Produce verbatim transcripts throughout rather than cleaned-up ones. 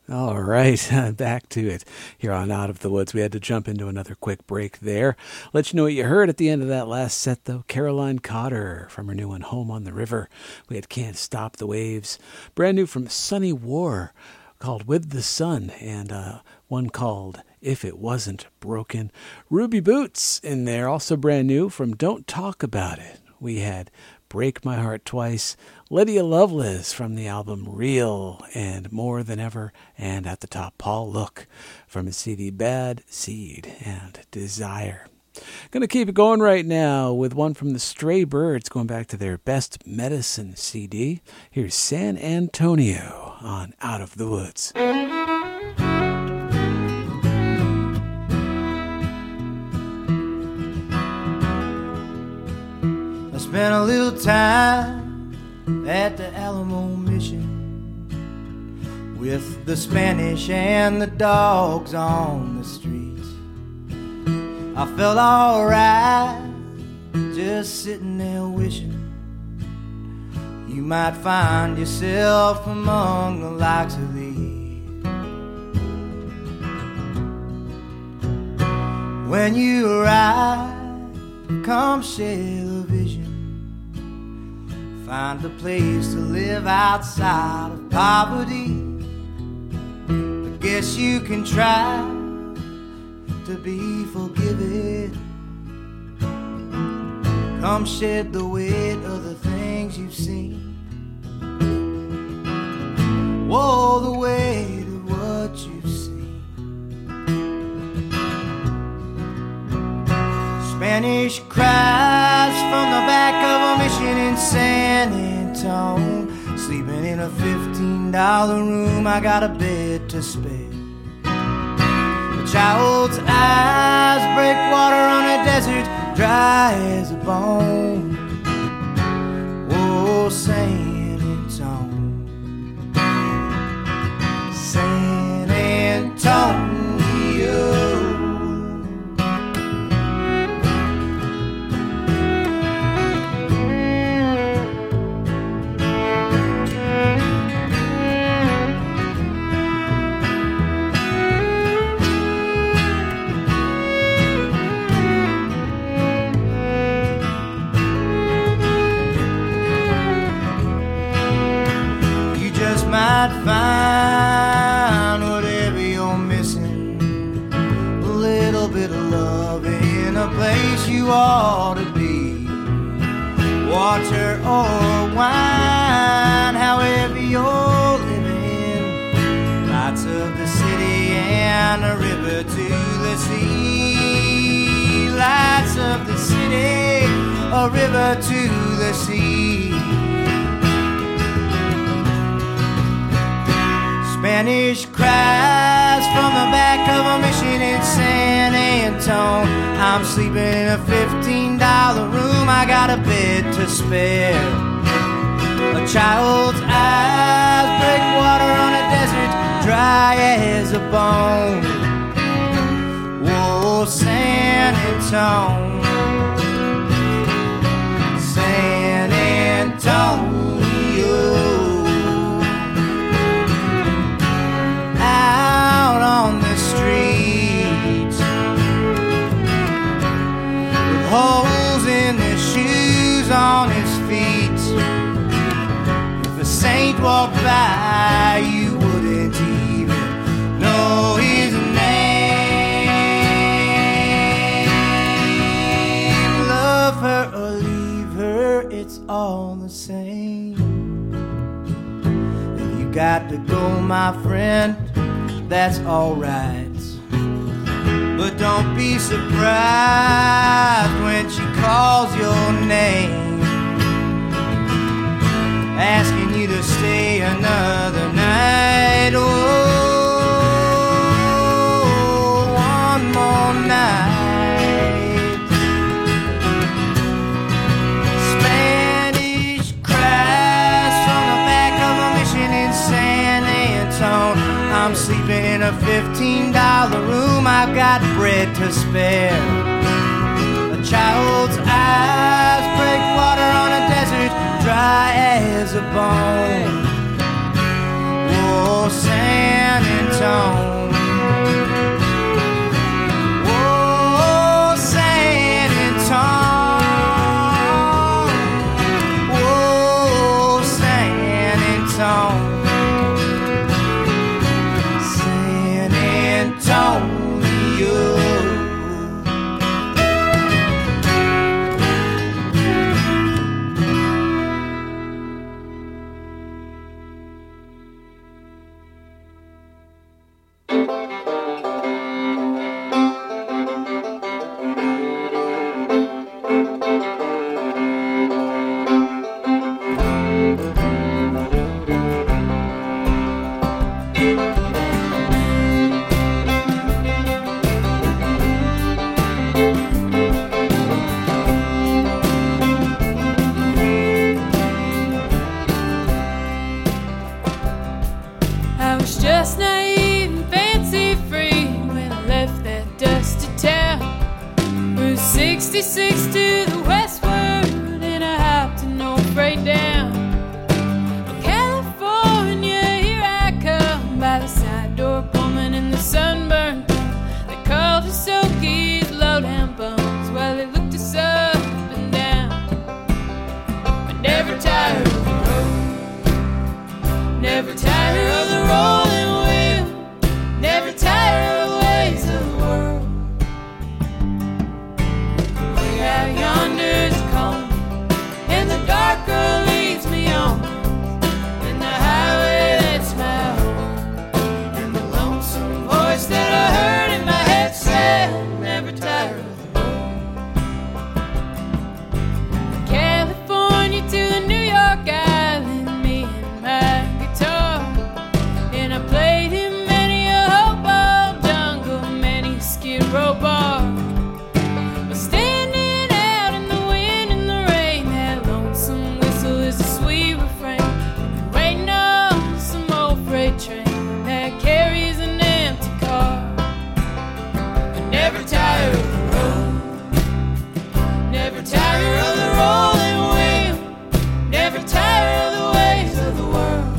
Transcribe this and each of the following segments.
All right, back to it here on Out of the Woods. We had to jump into another quick break there. Let you know what you heard at the end of that last set, though. Caroline Cotter from her new one, Home on the River. We had Can't Stop the Waves. Brand new from Sunny War, called With the Sun, and uh, one called If It Wasn't Broken. Ruby Boots in there, also brand new from Don't Talk About It. We had Break My Heart Twice, Lydia Lovelace from the album Real and More Than Ever, and at the top, Paul Look from his C D Bad Seed and Desire. Going to keep it going right now with one from the Stray Birds, going back to their Best Medicine C D. Here's San Antonio on Out of the Woods. Spent a little time at the Alamo Mission with the Spanish and the dogs on the streets. I felt alright just sitting there wishing you might find yourself among the likes of these. When you arrive, come share the vision. Find a place to live outside of poverty. I guess you can try to be forgiven. Come shed the weight of the things you've seen. Whoa, the weight of what you've seen. Spanish cries from the back of a mission in San Antonio. Sleeping in a fifteen dollar room, I got a bed to spare. A child's eyes break water on a desert dry as a bone. Whoa, San Antonio, San Antonio. Might find whatever you're missing, a little bit of love in a place you ought to be. Water or wine, however you're living. Lights of the city and a river to the sea. Lights of the city, a river to the sea. Spanish cries from the back of a mission in San Antonio. I'm sleeping in a fifteen dollar room, I got a bed to spare. A child's eyes break water on a desert dry as a bone. Whoa, San Antonio, San Antonio. Out on the streets with holes in the shoes on his feet. If a saint walked by, you wouldn't even know his name. Love her or leave her, it's all the same. If you got to go, my friend, that's alright. But don't be surprised when she calls your name, asking you to stay another night. Oh, one more night. Spanish cries from the back of a mission in San Antonio. I'm sleeping in a fifteen dollar room, I've got bread to spare. A child's eyes break water on a desert dry as a bone. Whoa, San Antonio. sixty-six to the westward, and I hopped an old freight down. Oh, California, here I come, by the side door, Pullman in the sunburned town. They called us Okies, low-down bums, while they looked us up and down. But never tired of the road, never tired of the rolling wheel, never tired of the ways of the world. Way out yonder's calling, and the dark girl leads me on, and the highway that's my home, and the lonesome voice that I heard in my head said, never tired of the road. California to the New York Island, me and my guitar, and I played him many a hobo jungle, many a skid row bar. But standing out in the wind and the rain, that lonesome whistle is a sweet refrain. Waiting on some old freight train that carries an empty car. But never tired of the road, never tired of the rolling wheel, never tired of the ways of the world.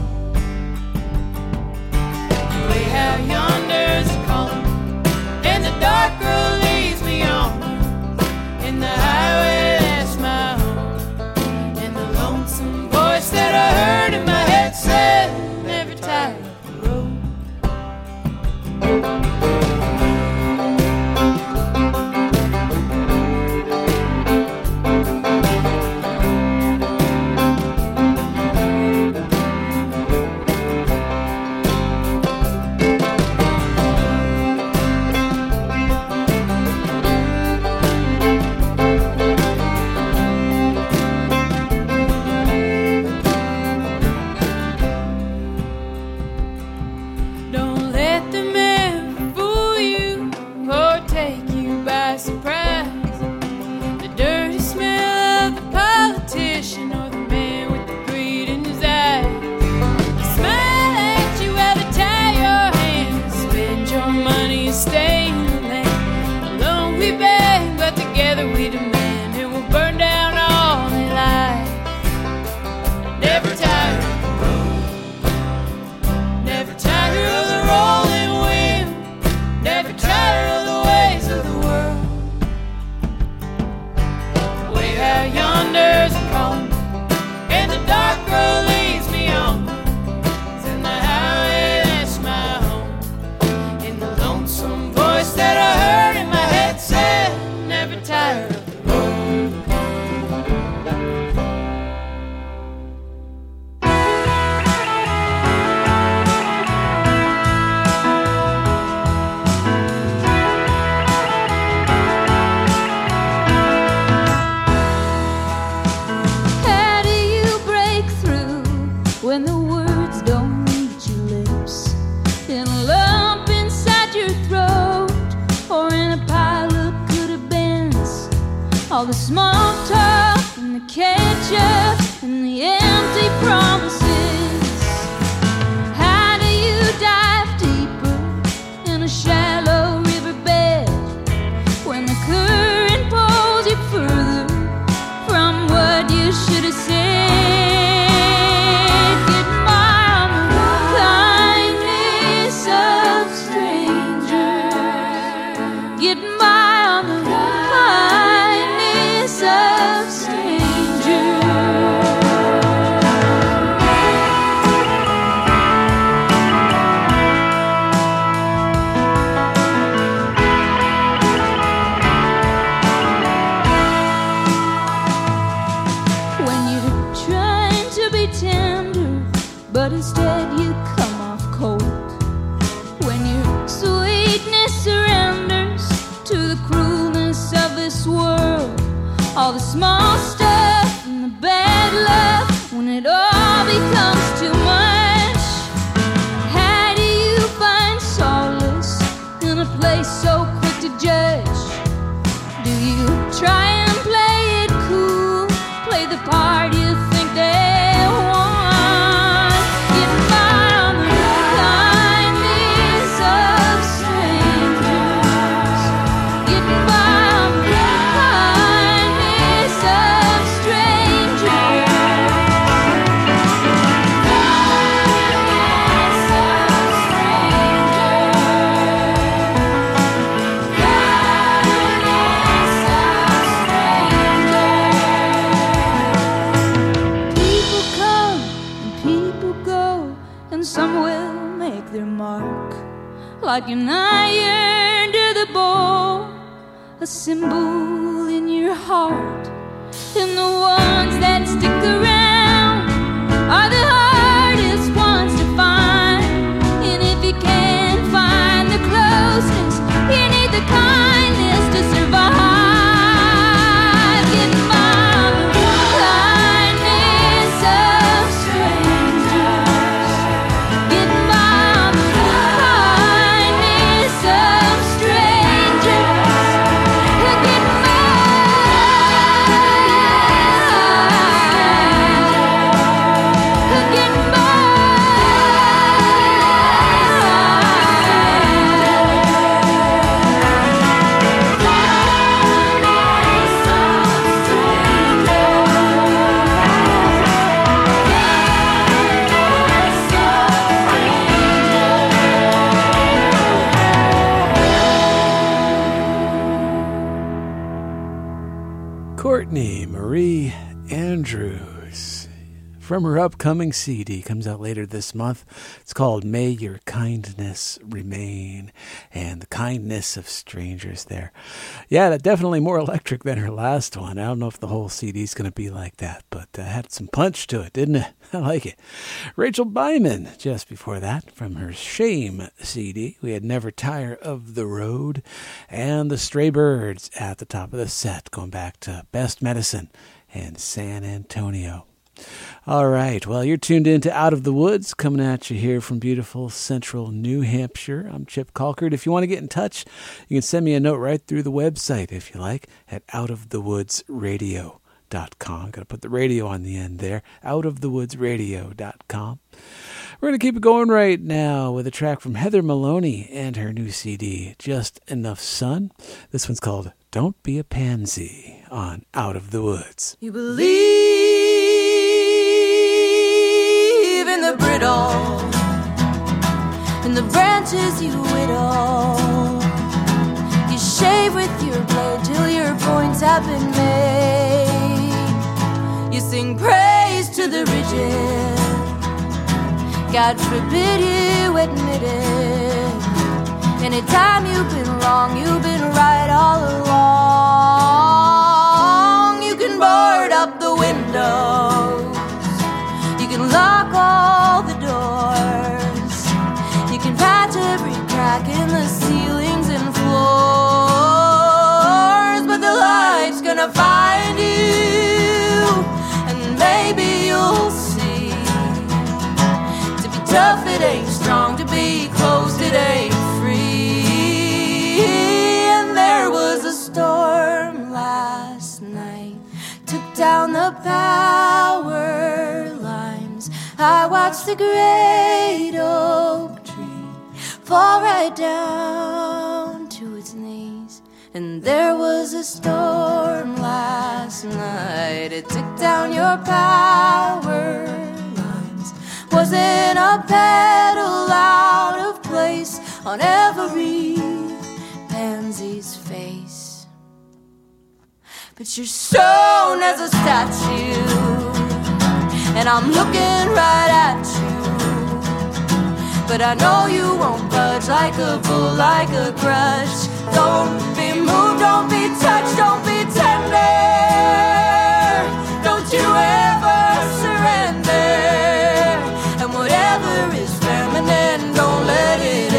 Way out yonder's calling, and the dark girl leads me on, and the highway that's my home, and the lonesome voice that I heard in my head said, never tired of the road. Don't let the man fool you or take you by surprise. The dirty smell of the politician or the man with the greed in his eyes. They smile at you while they tie your hands, spend your money and stay in the land. Alone we beg, but together we demand, and we'll burn down all they lie. Never tired of the road, never tired of the rolling wheel, never tired of the ways of the world. Way out yonder's calling, and the dark girl leads me on, and the highway that's my home, and the lonesome voice that I heard in my head said, never tired of the road. How do you break through when the words don't reach your lips? In a lump inside your throat, or in a pile of could have beens? All the small talk and the ketchup and the empty promises. How do you dive deeper in a shallow riverbed when the current pulls you further from what you should have said? Get by on the kindness of strangers. Get by on the kindness of strangers. When you're trying to be tender, but instead you come off cold. When your sweetness surrenders to the cruelness of this world. All the small stuff and the bad love, when it all becomes too much. How do you find solace in a place so quick to judge? Do you try and play it cool, play the part you think they want? Getting by on the kindness of strangers. Getting by on the mark, like an iron to the bone, a symbol in your heart. And the ones that stick around are the hardest ones to find. And if you can't find the closeness, you need the kindness to survive. Getting by the kindness of strangers. Getting by the kindness of strangers. Getting Courtney Marie Andrews from her upcoming C D, comes out later this month. It's called May Your Kindness Remain, and the kindness of strangers there. Yeah, that definitely more electric than her last one. I don't know if the whole C D is going to be like that, but uh, had some punch to it, didn't it? I like it. Rachel Byman, just before that, from her Shame C D. We had Never Tire of the Road, and the Stray Birds at the top of the set, going back to Best Medicine and San Antonio. All right, well, you're tuned in to Out of the Woods, coming at you here from beautiful central New Hampshire. I'm Chip Colkert. If you want to get in touch, you can send me a note right through the website, if you like, at out of the woods radio dot com. Got to put the radio on the end there, out of the woods radio dot com. We're going to keep it going right now with a track from Heather Maloney and her new C D, Just Enough Sun. This one's called Don't Be a Pansy on Out of the Woods. You believe in the brittle, in the branches you whittle. You shave with your blade till your points have been made. You sing praise to the rigid, God forbid you admit it. Anytime you've been wrong, you've been right all along. You can board up the windows, you can lock all the doors, you can patch every crack in the ceilings and floors, but the light's gonna find you, and maybe you'll see. To be tough, it ain't strong. To be closed, it ain't free. And there was a storm last night, took down the power lines. I watched the great oak tree fall right down to its knees. And there was a storm last night, it took down your power lines. Wasn't a petal out of place on every pansy's face, but you're stone as a statue, and I'm looking right at you. But I know you won't budge, like a bull, like a grudge. Don't be moved, don't be touched, don't be tender. Don't you ever surrender. And whatever is feminine, don't let it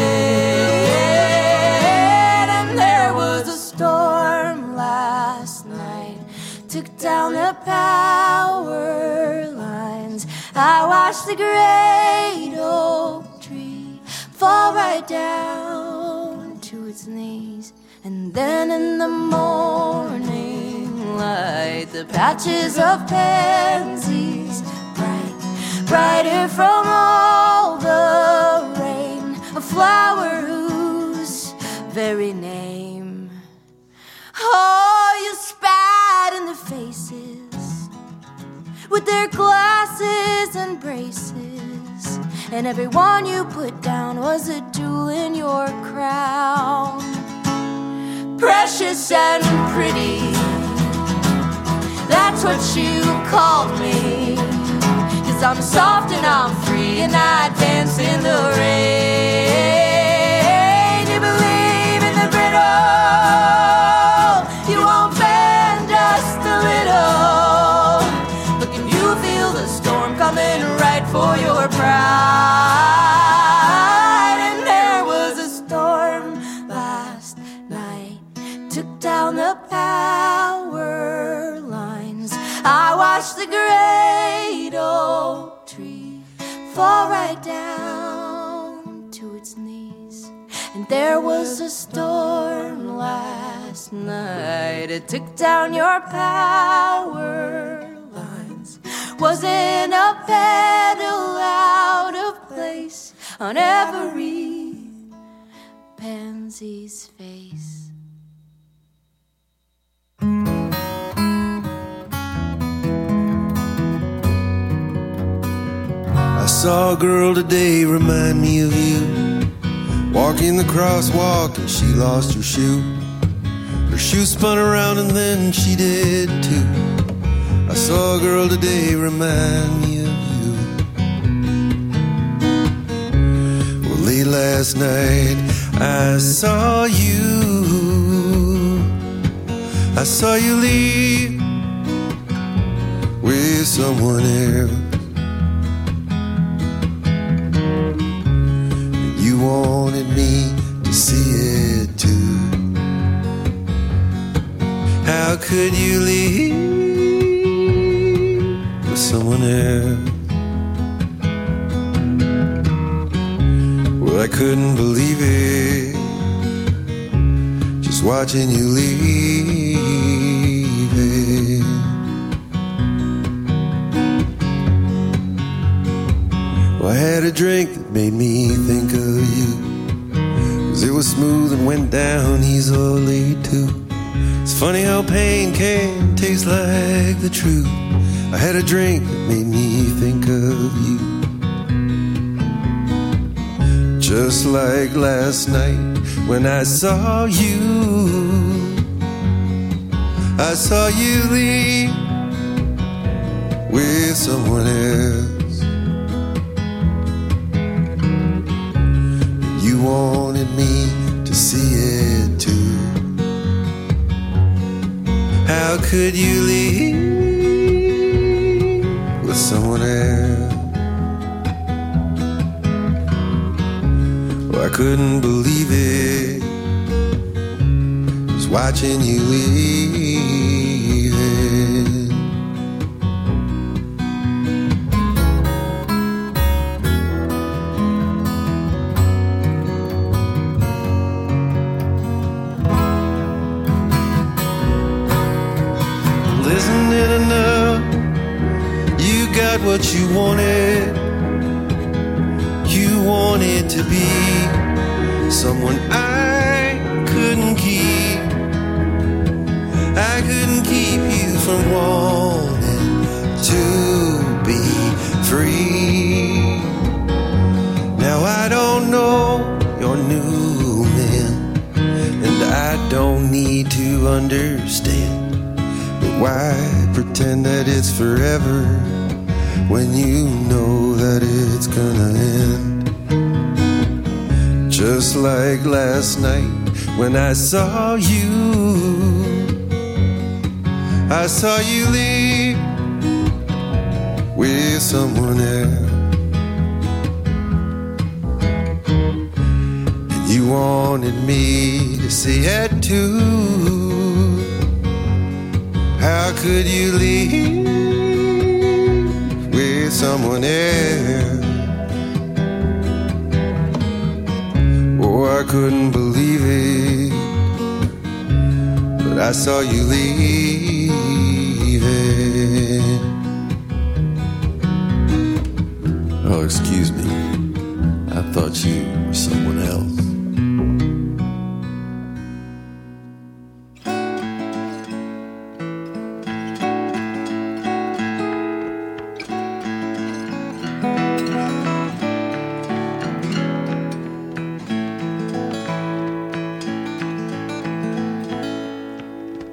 in. And there was a storm last night, took down the power lines. I watched the great oak tree fall right down to its knees. And then in the morning light, the patches of pansies bright, brighter from all the rain, a flower whose very name, oh, you spat in the faces with their glasses and braces, and everyone you put down was a jewel in your crown. Precious and pretty, that's what you called me. You 'cause I'm soft and I'm free and I dance in the rain. You believe in the brittle, you won't bend just a little. But can you feel the storm coming right for your pride? And there was a storm last night, took down the power lines. I watched the great oak tree fall right down to its knees. And there was a storm last night, it took down your power lines. Wasn't a petal out of place on every pansy's face. I saw a girl today remind me of you, walking the crosswalk and she lost her shoe. Her shoe spun around and then she did too. I saw a girl today remind me of you. Well, late last night I saw you. I saw you leave with someone else. You wanted me to see it too. How could you leave with someone else? Well, I couldn't believe it, just watching you leave it. Well, I had a drink that made me think of you, 'cause it was smooth and went down easily too. It's funny how pain can taste like the truth. I had a drink that made me think of you. Just like last night when I saw you, I saw you leave with someone else. You wanted me to see it too. How could you leave with someone else? Well, I couldn't believe it, just watching you leave it. Isn't it enough? You got what you wanted. You wanted to be someone I couldn't keep. I couldn't keep you from wanting to be free. Now I don't know your new man, and I don't need to understand. Why pretend that it's forever when you know that it's gonna end? Just like last night when I saw you, I saw you leave with someone else. And you wanted me to see it too. How could you leave with someone else? Oh, I couldn't believe it, but I saw you leave it. Oh, excuse me. I thought you were someone else.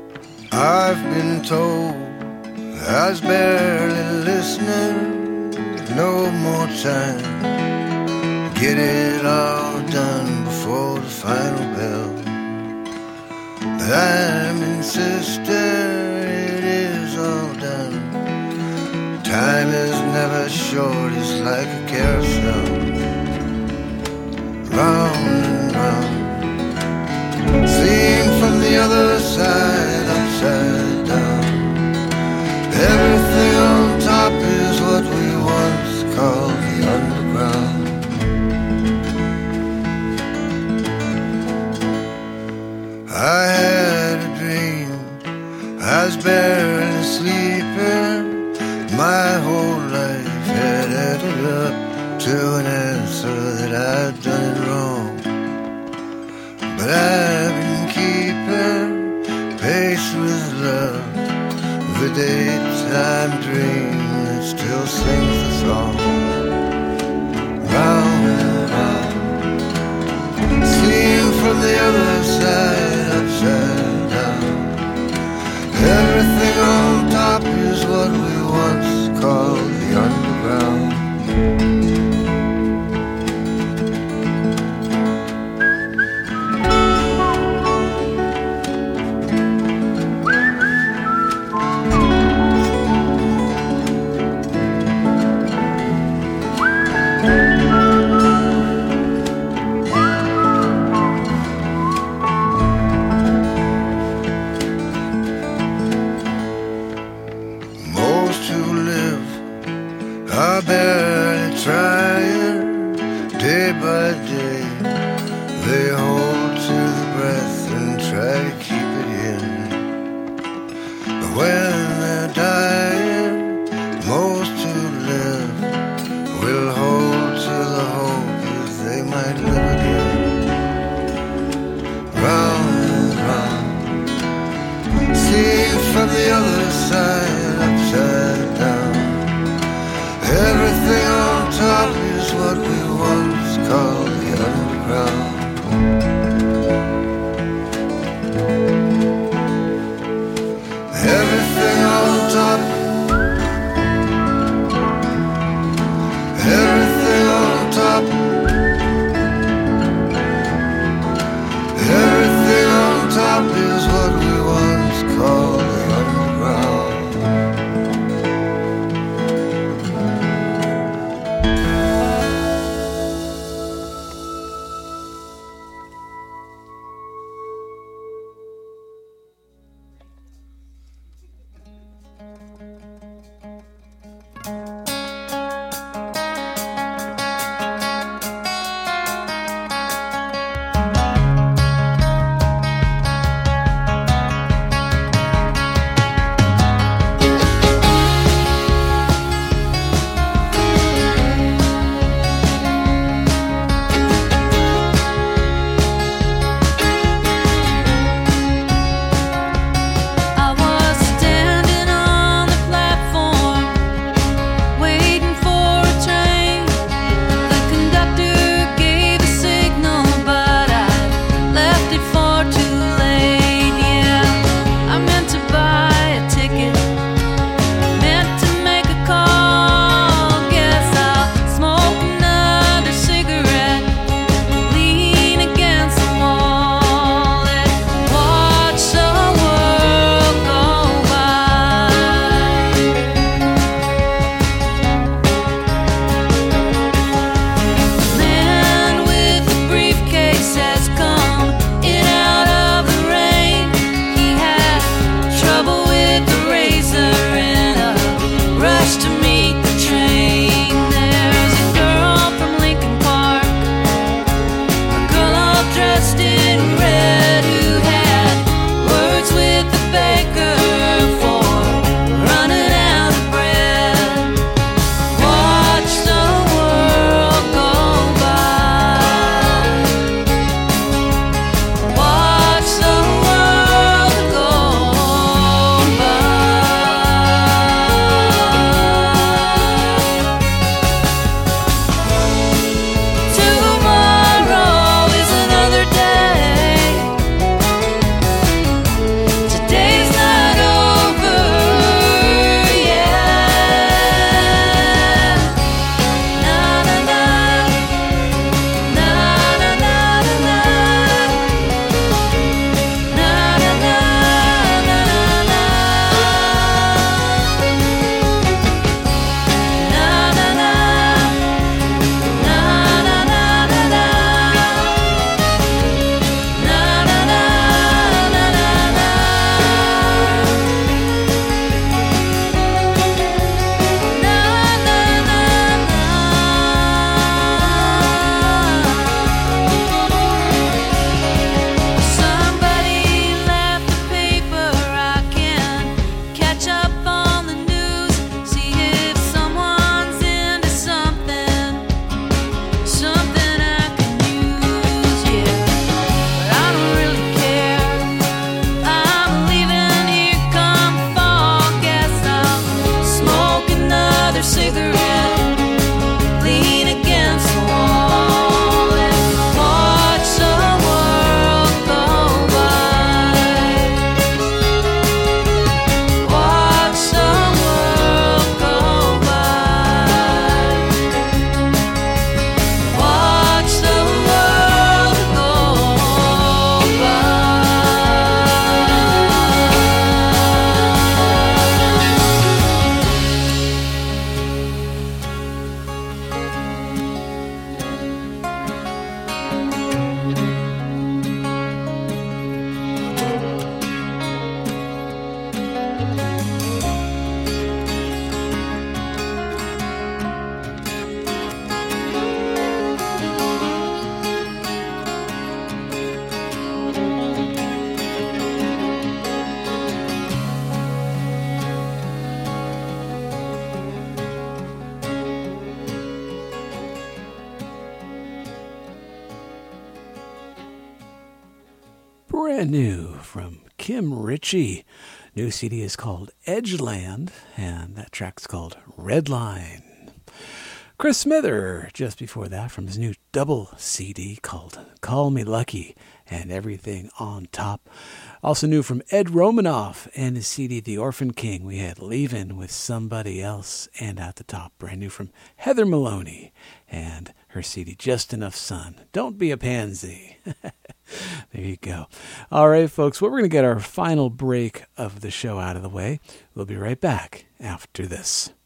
I've been told I was barely listening, no more time. Get it all done before the final bell. But I'm insisting it is all done. Time is never short, it's like a carousel, round and round. Seen from the other side, upside down. Everything on top is what we once called the underground. I had a dream, I was barely sleeping. My whole life had added up to an answer that I'd done it wrong. But I've been keeping pace with love, the daytime dream that still sings the song. Round and round, seen from the other side, upside down. Everything on top is what we once called the underground. brand new from Kim Ritchie. New C D is called Edgeland, and that track's called Redline. Chris Smither, just before that, from his new double C D called Call Me Lucky and Everything on Top. Also new from Ed Romanoff and his C D The Orphan King, we had Leavin' With Somebody Else, and at the top, brand new from Heather Maloney and her C D Just Enough Sun. Don't Be a Pansy. There you go. All right, folks, well, we're going to get our final break of the show out of the way. We'll be right back after this.